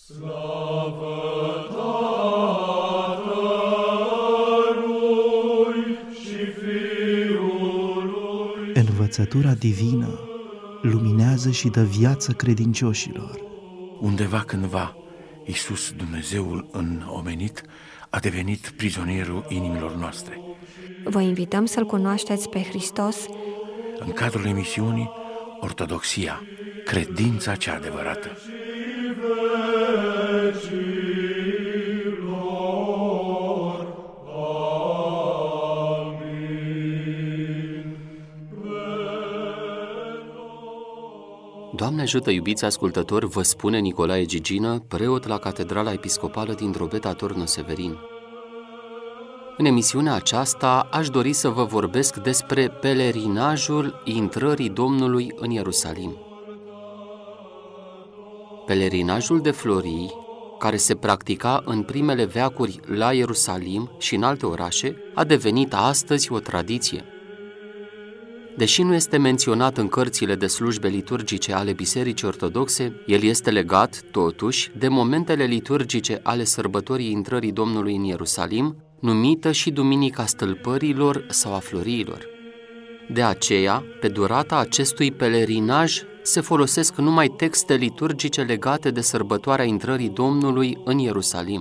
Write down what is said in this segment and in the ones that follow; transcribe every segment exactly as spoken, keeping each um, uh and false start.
Slavă Tatălui și Fiului. Învățătura divină luminează și dă viață credincioșilor. Undeva cândva, Iisus, Dumnezeul înomenit, a devenit prizonierul inimilor noastre. Vă invităm să-L cunoașteți pe Hristos în cadrul emisiunii Ortodoxia, credința cea adevărată. Doamne ajută, iubiți ascultători, vă spune Nicolae Gigină, preot la Catedrala Episcopală din Drobeta Turnul Severin. În emisiunea aceasta aș dori să vă vorbesc despre pelerinajul intrării Domnului în Ierusalim. Pelerinajul de florii, care se practica în primele veacuri la Ierusalim și în alte orașe, a devenit astăzi o tradiție. Deși nu este menționat în cărțile de slujbe liturgice ale Bisericii Ortodoxe, el este legat, totuși, de momentele liturgice ale sărbătorii intrării Domnului în Ierusalim, numită și Duminica Stâlpărilor sau a Floriilor. De aceea, pe durata acestui pelerinaj, se folosesc numai texte liturgice legate de sărbătoarea intrării Domnului în Ierusalim.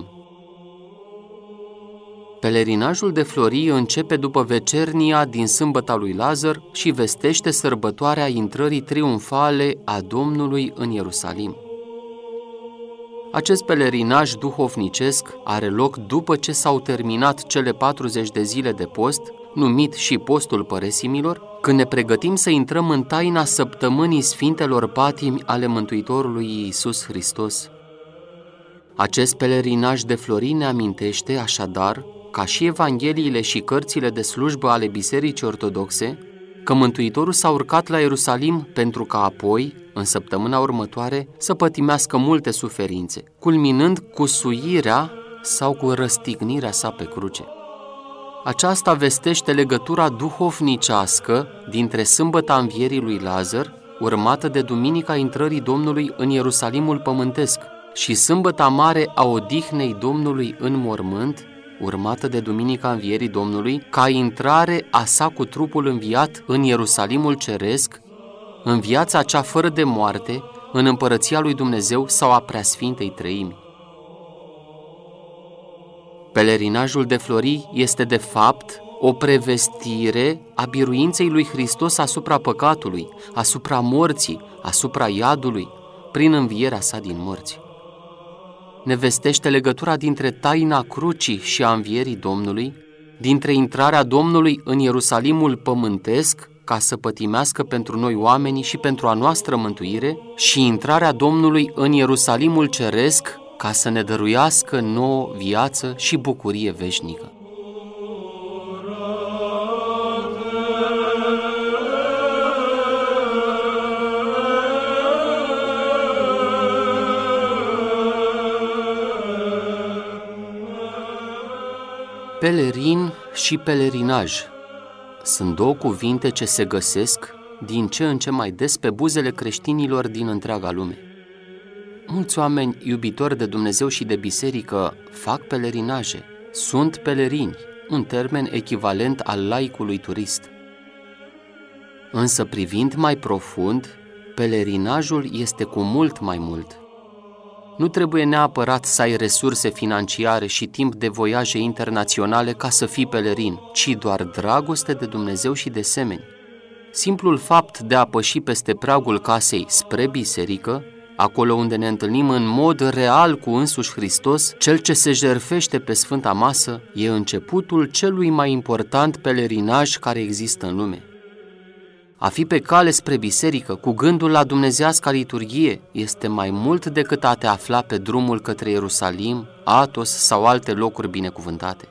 Pelerinajul de florii începe după vecernia din sâmbăta lui Lazar și vestește sărbătoarea intrării triumfale a Domnului în Ierusalim. Acest pelerinaj duhovnicesc are loc după ce s-au terminat cele patruzeci de zile de post, numit și postul păresimilor, când ne pregătim să intrăm în taina săptămânii Sfintelor Patimi ale Mântuitorului Iisus Hristos. Acest pelerinaj de florii ne amintește, așadar, ca și Evangheliile și cărțile de slujbă ale Bisericii Ortodoxe, că Mântuitorul s-a urcat la Ierusalim pentru ca apoi, în săptămâna următoare, să pătimească multe suferințe, culminând cu suirea sau cu răstignirea sa pe cruce. Aceasta vestește legătura duhovnicească dintre sâmbăta învierii lui Lazar, urmată de duminica intrării Domnului în Ierusalimul pământesc, și sâmbăta mare a odihnei Domnului în mormânt, urmată de duminica învierii Domnului, ca intrare a sa cu trupul înviat în Ierusalimul ceresc, în viața cea fără de moarte, în împărăția lui Dumnezeu sau a Preasfintei Treimi. Pelerinajul de florii este de fapt o prevestire a biruinței lui Hristos asupra păcatului, asupra morții, asupra iadului, prin învierea sa din morți. Ne vestește legătura dintre taina crucii și a învierii Domnului, dintre intrarea Domnului în Ierusalimul pământesc, ca să pătimească pentru noi oamenii și pentru a noastră mântuire, și intrarea Domnului în Ierusalimul ceresc, ca să ne dăruiască nouă viață și bucurie veșnică. Pelerin și pelerinaj sunt două cuvinte ce se găsesc din ce în ce mai des pe buzele creștinilor din întreaga lume. Mulți oameni iubitori de Dumnezeu și de biserică fac pelerinaje, sunt pelerini, un termen echivalent al laicului turist. Însă privind mai profund, pelerinajul este cu mult mai mult. Nu trebuie neapărat să ai resurse financiare și timp de voiaje internaționale ca să fii pelerin, ci doar dragoste de Dumnezeu și de semeni. Simplul fapt de a păși peste pragul casei spre biserică, acolo unde ne întâlnim în mod real cu însuși Hristos, Cel ce se jertfește pe Sfânta Masă, e începutul celui mai important pelerinaj care există în lume. A fi pe cale spre biserică, cu gândul la dumnezeiasca liturghie, este mai mult decât a te afla pe drumul către Ierusalim, Atos sau alte locuri binecuvântate.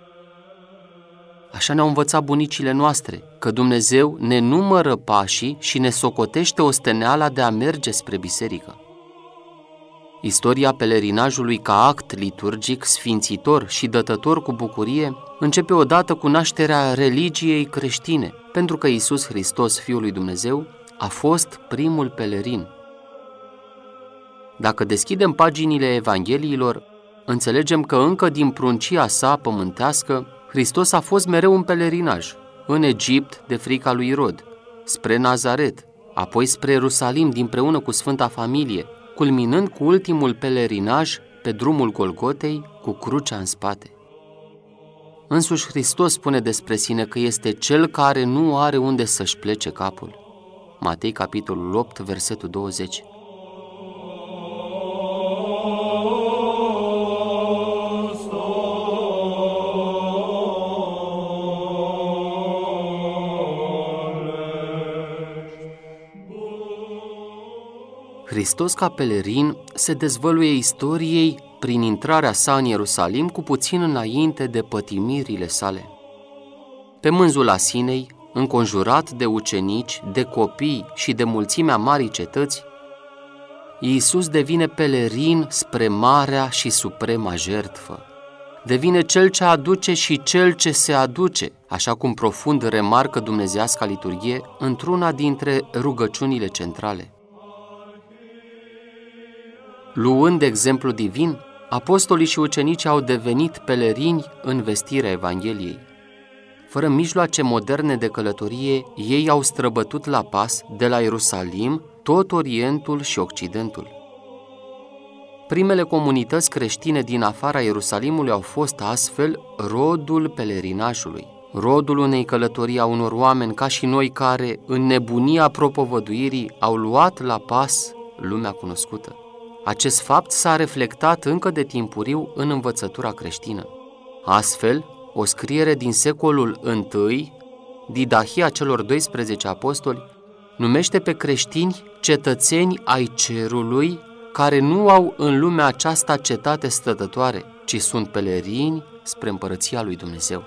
Așa ne-au învățat bunicile noastre, că Dumnezeu ne numără pașii și ne socotește osteneala de a merge spre biserică. Istoria pelerinajului ca act liturgic, sfințitor și dătător cu bucurie începe odată cu nașterea religiei creștine, pentru că Iisus Hristos, Fiul lui Dumnezeu, a fost primul pelerin. Dacă deschidem paginile Evangheliilor, înțelegem că încă din pruncia sa pământească, Hristos a fost mereu în pelerinaj, în Egipt de frica lui Irod, spre Nazaret, apoi spre Ierusalim dinpreună cu Sfânta Familie, culminând cu ultimul pelerinaj pe drumul Golgotei cu crucea în spate. Însuși Hristos spune despre sine că este cel care nu are unde să-și plece capul. Matei, capitolul opt, versetul douăzeci. Hristos ca pelerin se dezvăluie istoriei prin intrarea sa în Ierusalim cu puțin înainte de pătimirile sale. Pe mânzul Asinei, înconjurat de ucenici, de copii și de mulțimea marii cetăți, Iisus devine pelerin spre marea și suprema jertfă. Devine cel ce aduce și cel ce se aduce, așa cum profund remarcă dumnezeiasca liturghie într-una dintre rugăciunile centrale. Luând exemplu divin, apostolii și ucenicii au devenit pelerini în vestirea Evangheliei. Fără mijloace moderne de călătorie, ei au străbătut la pas, de la Ierusalim, tot Orientul și Occidentul. Primele comunități creștine din afara Ierusalimului au fost astfel rodul pelerinajului, rodul unei călătorii a unor oameni ca și noi care, în nebunia propovăduirii, au luat la pas lumea cunoscută. Acest fapt s-a reflectat încă de timpuriu în învățătura creștină. Astfel, o scriere din secolul întâi, Didahia celor doisprezece apostoli, numește pe creștini cetățeni ai cerului care nu au în lumea aceasta cetate stătătoare, ci sunt pelerini spre împărăția lui Dumnezeu.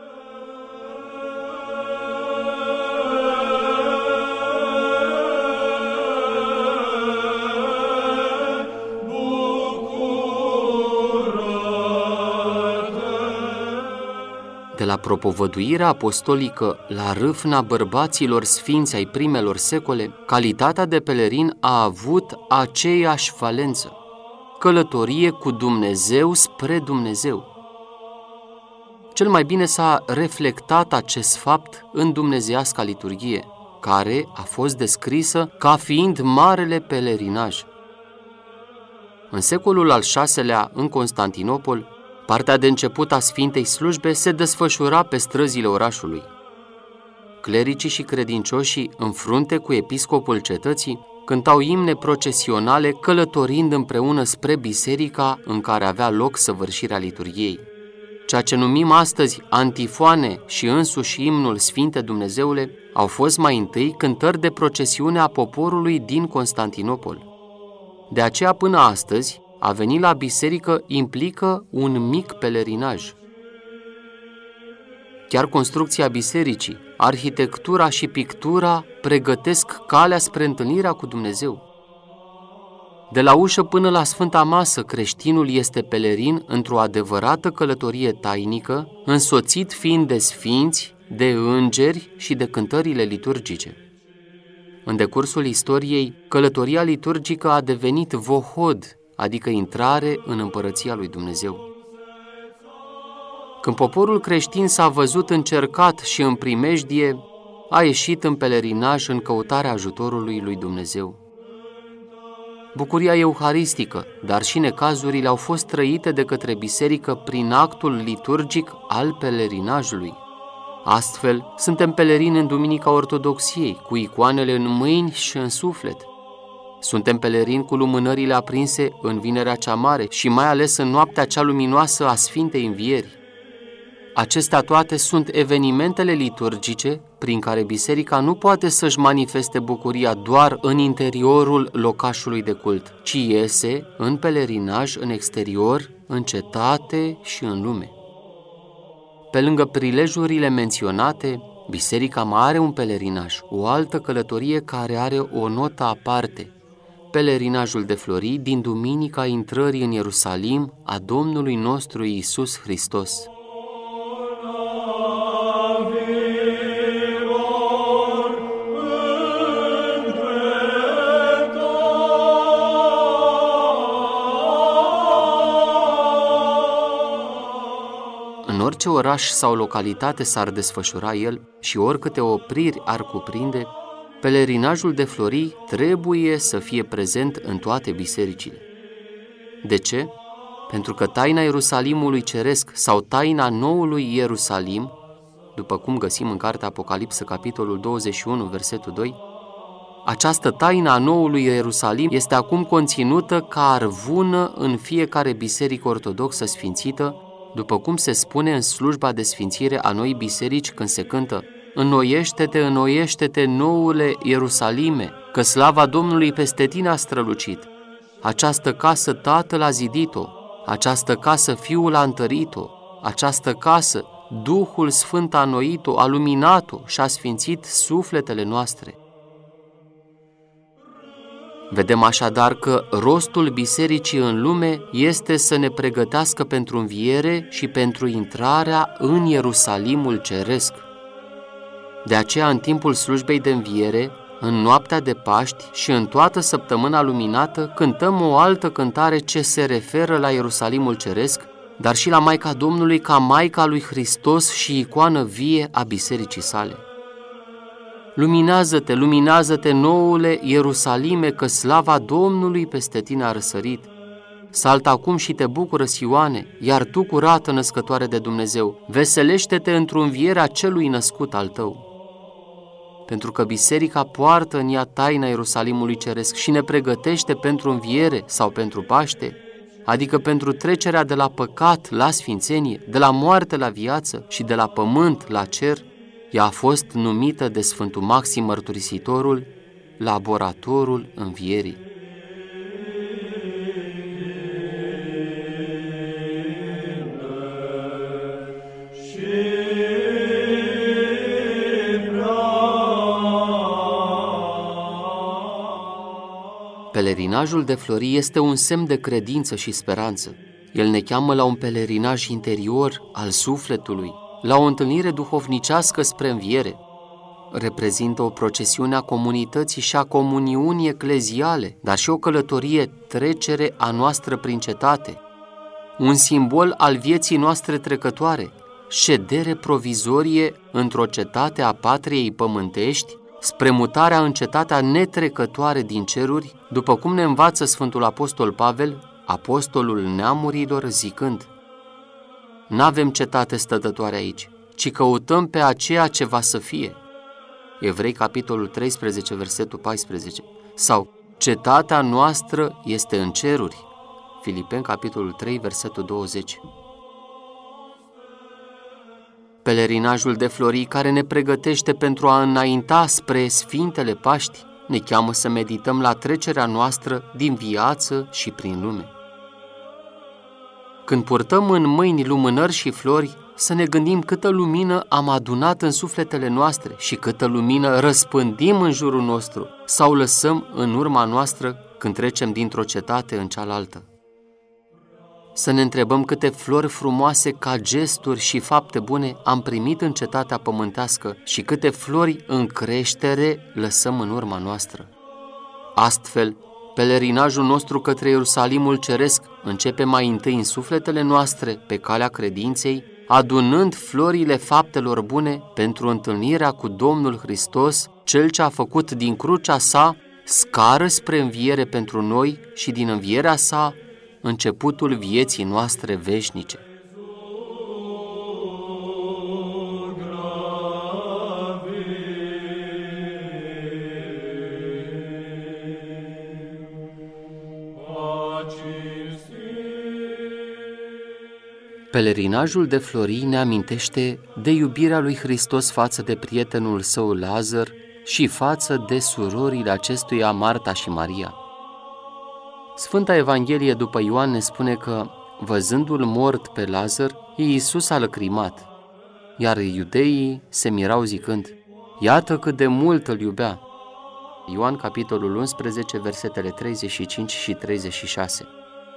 De la propovăduirea apostolică la râvna bărbaților sfinți ai primelor secole, calitatea de pelerin a avut aceeași valență, călătorie cu Dumnezeu spre Dumnezeu. Cel mai bine s-a reflectat acest fapt în dumnezeiasca liturghie, care a fost descrisă ca fiind marele pelerinaj. În secolul al șaselea, în Constantinopol, partea de început a Sfintei Slujbe se desfășura pe străzile orașului. Clericii și credincioșii, în frunte cu episcopul cetății, cântau imne procesionale călătorind împreună spre biserica în care avea loc săvârșirea liturghiei. Ceea ce numim astăzi antifoane și însuși imnul Sfinte Dumnezeule au fost mai întâi cântări de procesiune a poporului din Constantinopol. De aceea până astăzi, a veni la biserică implică un mic pelerinaj. Chiar construcția bisericii, arhitectura și pictura pregătesc calea spre întâlnirea cu Dumnezeu. De la ușă până la Sfânta Masă, creștinul este pelerin într-o adevărată călătorie tainică, însoțit fiind de sfinți, de îngeri și de cântările liturgice. În decursul istoriei, călătoria liturgică a devenit vohod, adică intrare în împărăția lui Dumnezeu. Când poporul creștin s-a văzut încercat și în primejdie, a ieșit în pelerinaj în căutarea ajutorului lui Dumnezeu. Bucuria euharistică, dar și necazurile au fost trăite de către biserică prin actul liturgic al pelerinajului. Astfel, suntem pelerini în Duminica Ortodoxiei, cu icoanele în mâini și în suflet. Suntem pelerini cu lumânările aprinse în Vinerea cea Mare și mai ales în noaptea cea luminoasă a Sfintei Învieri. Acestea toate sunt evenimentele liturgice prin care biserica nu poate să-și manifeste bucuria doar în interiorul locașului de cult, ci iese în pelerinaj în exterior, în cetate și în lume. Pe lângă prilejurile menționate, biserica mai are un pelerinaj, o altă călătorie care are o notă aparte, pelerinajul de flori din Duminica intrării în Ierusalim a Domnului nostru Iisus Hristos. orice oraș sau localitate s-ar desfășura el și oricâte opriri ar cuprinde, pelerinajul de florii trebuie să fie prezent în toate bisericile. De ce? Pentru că taina Ierusalimului ceresc sau taina noului Ierusalim, după cum găsim în cartea Apocalipsă, capitolul douăzeci și unu, versetul doi, această taină a noului Ierusalim este acum conținută ca arvună în fiecare biserică ortodoxă sfințită, după cum se spune în slujba de sfințire a noii biserici când se cântă: Înnoiește-te, înnoiește-te, noule Ierusalime, că slava Domnului peste tine a strălucit. Această casă Tatăl a zidit-o, această casă Fiul a întărit-o, această casă Duhul Sfânt a înnoit-o, a luminat-o și a sfințit sufletele noastre. Vedem așadar că rostul bisericii în lume este să ne pregătească pentru înviere și pentru intrarea în Ierusalimul ceresc. De aceea, în timpul slujbei de înviere, în noaptea de Paști și în toată săptămâna luminată, cântăm o altă cântare ce se referă la Ierusalimul ceresc, dar și la Maica Domnului ca Maica lui Hristos și icoană vie a bisericii sale. Luminează-te, luminează-te, noule Ierusalime, că slava Domnului peste tine a răsărit. Saltă acum și te bucură, Sioane, iar tu, curată născătoare de Dumnezeu, veselește-te într-o învierea celui născut al tău. Pentru că biserica poartă în ea taina Ierusalimului ceresc și ne pregătește pentru înviere sau pentru Paște, adică pentru trecerea de la păcat la sfințenie, de la moarte la viață și de la pământ la cer. Ea a fost numită de Sfântul Maxim Mărturisitorul laboratorul învierii. Pelerinajul de florii este un semn de credință și speranță. El ne cheamă la un pelerinaj interior al sufletului, la o întâlnire duhovnicească spre înviere. Reprezintă o procesiune a comunității și a comuniunii ecleziale, dar și o călătorie trecere a noastră prin cetate, un simbol al vieții noastre trecătoare, ședere provizorie într-o cetate a patriei pământești, spre mutarea în cetatea netrecătoare din ceruri, după cum ne învață Sfântul Apostol Pavel, apostolul neamurilor, zicând: N-avem cetate stătătoare aici, ci căutăm pe aceea ce va să fie. Evrei, capitolul treisprezece, versetul paisprezece. Sau, cetatea noastră este în ceruri. Filipeni, capitolul trei, versetul douăzeci. Pelerinajul de florii care ne pregătește pentru a înainta spre Sfintele Paști ne cheamă să medităm la trecerea noastră din viață și prin lume. Când purtăm în mâini lumânări și flori, să ne gândim câtă lumină am adunat în sufletele noastre și câtă lumină răspândim în jurul nostru sau lăsăm în urma noastră când trecem dintr-o cetate în cealaltă. Să ne întrebăm câte flori frumoase ca gesturi și fapte bune am primit în cetatea pământească și câte flori în creștere lăsăm în urma noastră. Astfel, pelerinajul nostru către Ierusalimul ceresc începe mai întâi în sufletele noastre pe calea credinței, adunând florile faptelor bune pentru întâlnirea cu Domnul Hristos, Cel ce a făcut din crucea sa scară spre înviere pentru noi și din învierea sa începutul vieții noastre veșnice. Pelerinajul de florii ne amintește de iubirea lui Hristos față de prietenul său Lazar și față de surorile acestuia, Marta și Maria. Sfânta Evanghelie după Ioan ne spune că, văzându-l mort pe Lazar, Iisus a lăcrimat, iar iudeii se mirau zicând: Iată cât de mult îl iubea. Ioan, capitolul unsprezece, versetele treizeci și cinci și treizeci și șase.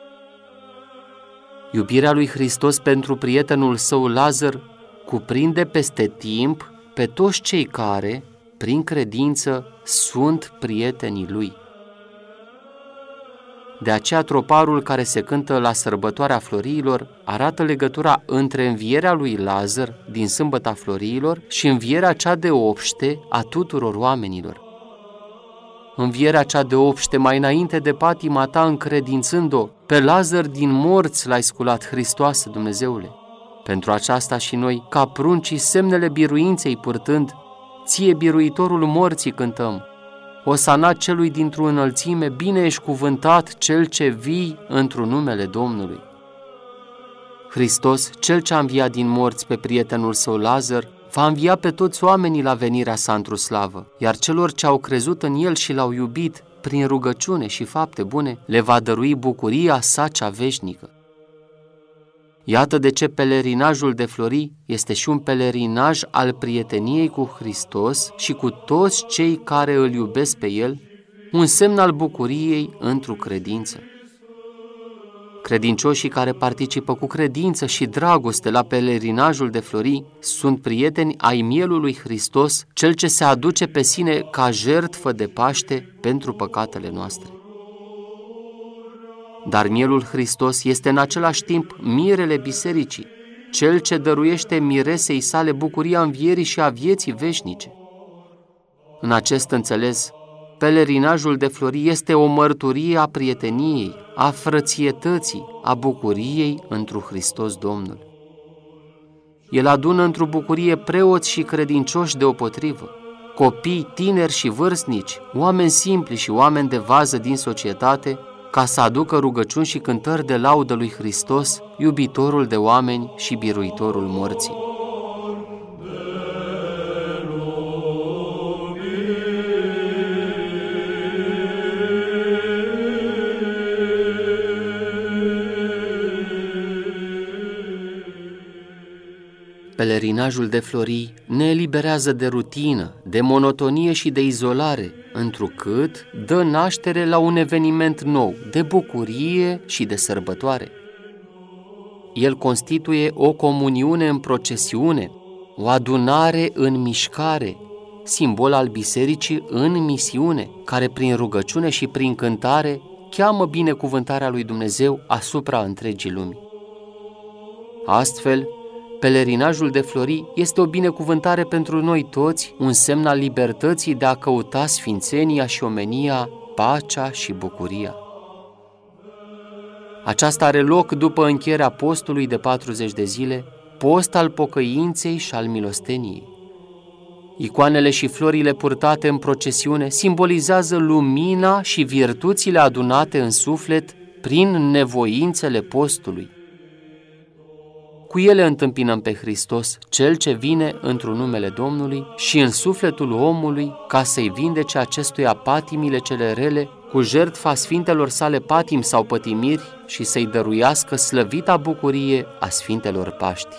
Iubirea lui Hristos pentru prietenul său Lazar cuprinde peste timp pe toți cei care, prin credință, sunt prietenii lui. De aceea troparul care se cântă la sărbătoarea Floriilor arată legătura între învierea lui Lazar din sâmbăta Floriilor și învierea cea de obște a tuturor oamenilor. Învierea cea de obște mai înainte de patima ta, încredințând-o, pe Lazar din morți l-ai sculat, Hristoase, Dumnezeule. Pentru aceasta și noi, ca pruncii, semnele biruinței purtând, ție, biruitorul morții, cântăm. Osana celui dintr-o înălțime, bine ești cuvântat cel ce vii într-un numele Domnului. Hristos, cel ce a înviat din morți pe prietenul său Lazar, va învia pe toți oamenii la venirea sa într-o slavă, iar celor ce au crezut în el și l-au iubit, prin rugăciune și fapte bune, le va dărui bucuria sa cea veșnică. Iată de ce pelerinajul de flori este și un pelerinaj al prieteniei cu Hristos și cu toți cei care îl iubesc pe El, un semn al bucuriei într-o credință. Credincioșii care participă cu credință și dragoste la pelerinajul de flori sunt prieteni ai mielului Hristos, cel ce se aduce pe sine ca jertfă de Paște pentru păcatele noastre. Dar mielul Hristos este în același timp mirele bisericii, cel ce dăruiește miresei sale bucuria învierii și a vieții veșnice. În acest înțeles, pelerinajul de flori este o mărturie a prieteniei, a frățietății, a bucuriei întru Hristos Domnul. El adună într-o bucurie preoți și credincioși deopotrivă, copii, tineri și vârstnici, oameni simpli și oameni de vază din societate, ca să aducă rugăciuni și cântări de laudă lui Hristos, iubitorul de oameni și biruitorul morții. Pelerinajul de flori ne eliberează de rutină, de monotonie și de izolare, întrucât dă naștere la un eveniment nou, de bucurie și de sărbătoare. El constituie o comuniune în procesiune, o adunare în mișcare, simbol al bisericii în misiune, care prin rugăciune și prin cântare cheamă binecuvântarea lui Dumnezeu asupra întregii lumi. Astfel, pelerinajul de flori este o binecuvântare pentru noi toți, un semn al libertății de a căuta sfințenia și omenia, pacea și bucuria. Aceasta are loc după încheierea postului de patruzeci de zile, post al pocăinței și al milosteniei. Icoanele și florile purtate în procesiune simbolizează lumina și virtuțile adunate în suflet prin nevoințele postului. Cu ele întâmpinăm pe Hristos, Cel ce vine într-un numele Domnului și în sufletul omului ca să-i vindece acestuia patimile cele rele cu jertfa sfintelor sale patimi sau pătimiri și să-i dăruiască slăvita bucurie a Sfintelor Paști.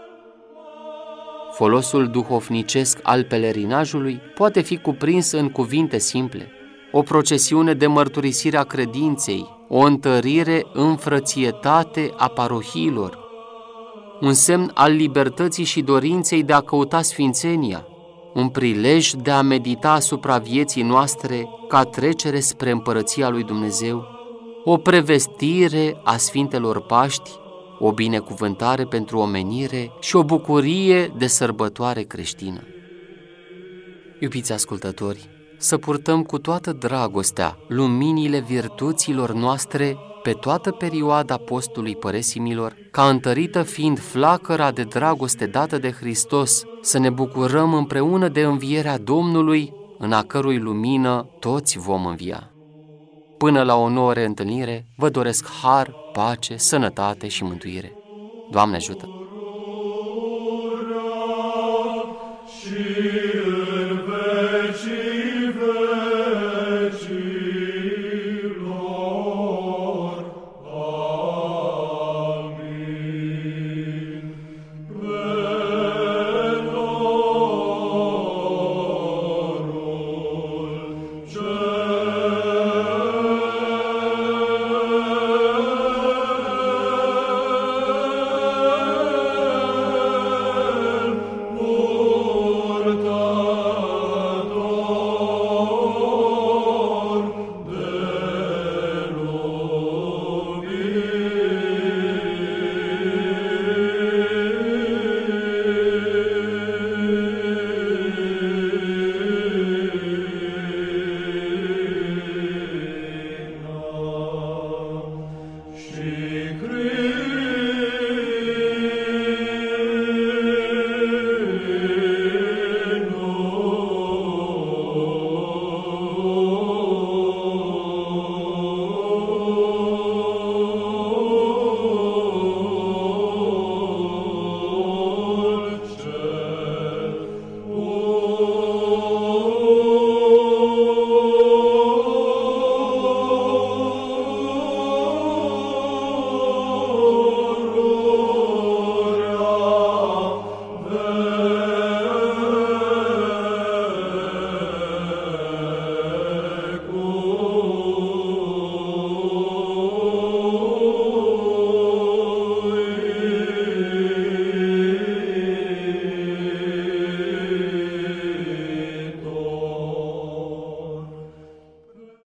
Folosul duhovnicesc al pelerinajului poate fi cuprins în cuvinte simple: o procesiune de mărturisire a credinței, o întărire în frățietate a parohiilor, un semn al libertății și dorinței de a căuta sfințenia, un prilej de a medita asupra vieții noastre ca trecere spre împărăția lui Dumnezeu, o prevestire a Sfintelor Paști, o binecuvântare pentru omenire și o bucurie de sărbătoare creștină. Iubiți ascultători, să purtăm cu toată dragostea luminile virtuților noastre pe toată perioada postului păresimilor, ca întărită fiind flacăra de dragoste dată de Hristos, să ne bucurăm împreună de învierea Domnului, în a cărui lumină toți vom învia. Până la o nouă reîntâlnire, vă doresc har, pace, sănătate și mântuire. Doamne ajută!